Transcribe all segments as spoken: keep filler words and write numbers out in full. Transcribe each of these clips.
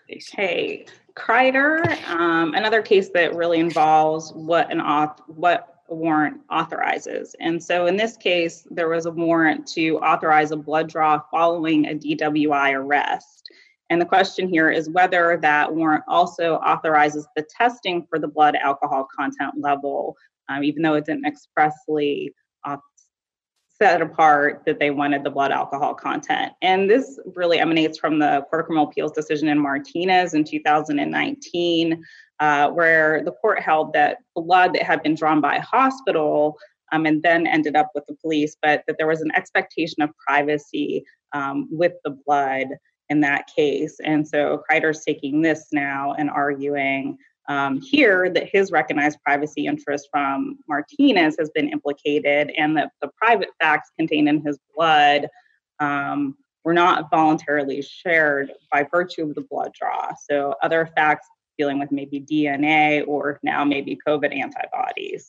Okay, Kreider, um, another case that really involves what an auth- what a warrant authorizes. And so in this case, there was a warrant to authorize a blood draw following a D W I arrest. And the question here is whether that warrant also authorizes the testing for the blood alcohol content level, um, even though it didn't expressly uh, set apart that they wanted the blood alcohol content. And this really emanates from the Court of Criminal Appeals decision in Martinez in two thousand nineteen, uh, where the court held that blood that had been drawn by a hospital um, and then ended up with the police, but that there was an expectation of privacy um, with the blood in that case. And so Kreider's taking this now and arguing Um, here that his recognized privacy interest from Martinez has been implicated and that the private facts contained in his blood um, were not voluntarily shared by virtue of the blood draw. So other facts dealing with maybe D N A or now maybe COVID antibodies.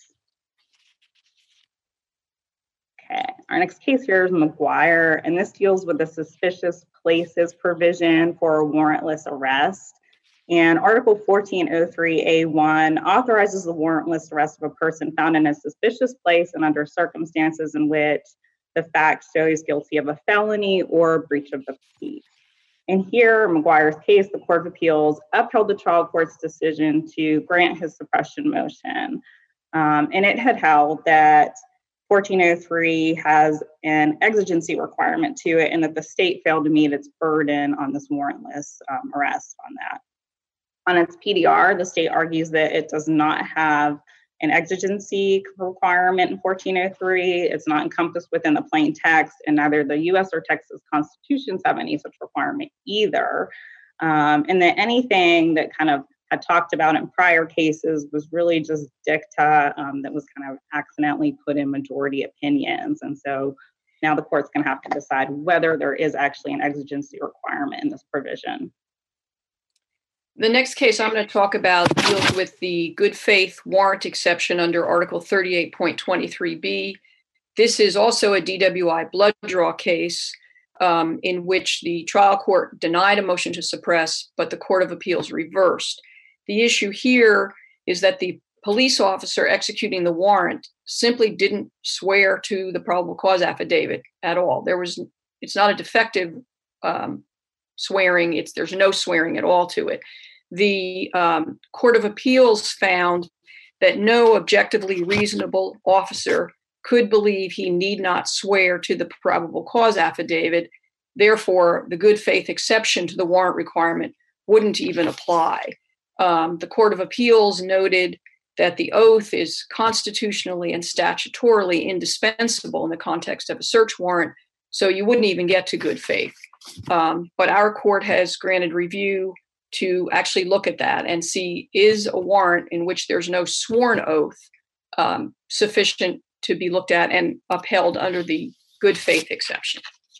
Okay, our next case here is McGuire, and this deals with the suspicious places provision for a warrantless arrest. And Article fourteen oh three A one authorizes the warrantless arrest of a person found in a suspicious place and under circumstances in which the fact shows guilty of a felony or breach of the peace. And here, McGuire's case, the Court of Appeals upheld the trial court's decision to grant his suppression motion. Um, and it had held that fourteen oh three has an exigency requirement to it and that the state failed to meet its burden on this warrantless um, arrest on that. On its P D R, the state argues that it does not have an exigency requirement in fourteen oh three. It's not encompassed within the plain text, and neither the U S or Texas constitutions have any such requirement either. Um, and that anything that kind of had talked about in prior cases was really just dicta um, that was kind of accidentally put in majority opinions. And so now the court's going to have to decide whether there is actually an exigency requirement in this provision. The next case I'm going to talk about deals with the good faith warrant exception under Article thirty-eight point twenty-three B. This is also a D W I blood draw case um, in which the trial court denied a motion to suppress, but the Court of Appeals reversed. The issue here is that the police officer executing the warrant simply didn't swear to the probable cause affidavit at all. There was, it's not a defective um, swearing. It's there's no swearing at all to it. The um, Court of Appeals found that no objectively reasonable officer could believe he need not swear to the probable cause affidavit. Therefore, the good faith exception to the warrant requirement wouldn't even apply. Um, the Court of Appeals noted that the oath is constitutionally and statutorily indispensable in the context of a search warrant, so you wouldn't even get to good faith. Um, but our court has granted review to actually look at that and see, is a warrant in which there's no sworn oath um, sufficient to be looked at and upheld under the good faith exception.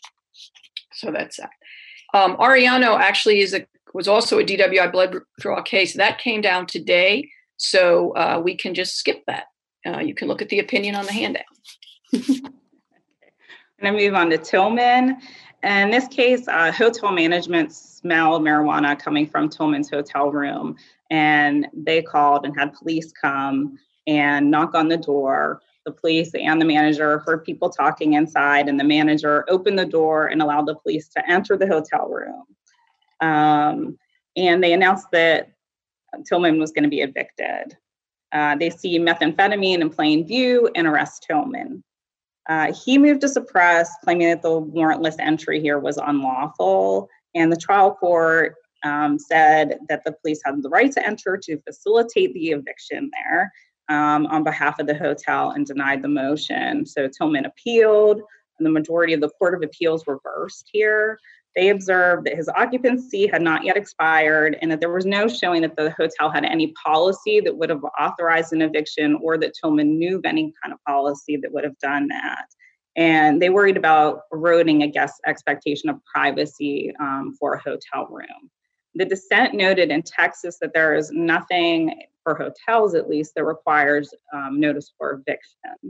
So that's that. Um, Ariano actually is a was also a D W I blood draw case. That came down today, so uh, we can just skip that. Uh, you can look at the opinion on the handout. I'm going to move on to Tillman. In this case, uh, hotel management smelled marijuana coming from Tillman's hotel room, and they called and had police come and knock on the door. The police and the manager heard people talking inside, and the manager opened the door and allowed the police to enter the hotel room. Um, and they announced that Tillman was going to be evicted. Uh, they see methamphetamine in plain view and arrest Tillman. Uh, he moved to suppress, claiming that the warrantless entry here was unlawful. And the trial court um, said that the police had the right to enter to facilitate the eviction there um, on behalf of the hotel and denied the motion. So Tillman appealed, and the majority of the Court of Appeals reversed here. They observed that his occupancy had not yet expired and that there was no showing that the hotel had any policy that would have authorized an eviction or that Tillman knew of any kind of policy that would have done that. And they worried about eroding a guest's expectation of privacy um, for a hotel room. The dissent noted in Texas that there is nothing, for hotels at least, that requires um, notice for eviction.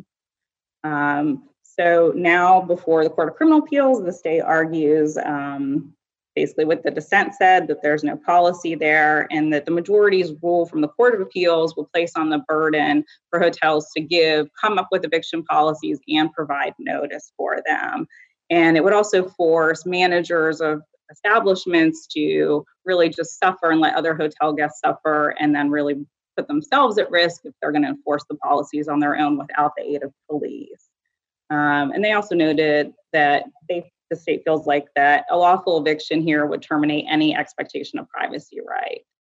Um, So now before the Court of Criminal Appeals, the state argues um, basically what the dissent said, that there's no policy there, and that the majority's rule from the Court of Appeals will place on the burden for hotels to give, come up with eviction policies and provide notice for them. And it would also force managers of establishments to really just suffer and let other hotel guests suffer, and then really put themselves at risk if they're going to enforce the policies on their own without the aid of police. Um, and they also noted that they, the state feels like that a lawful eviction here would terminate any expectation of privacy right.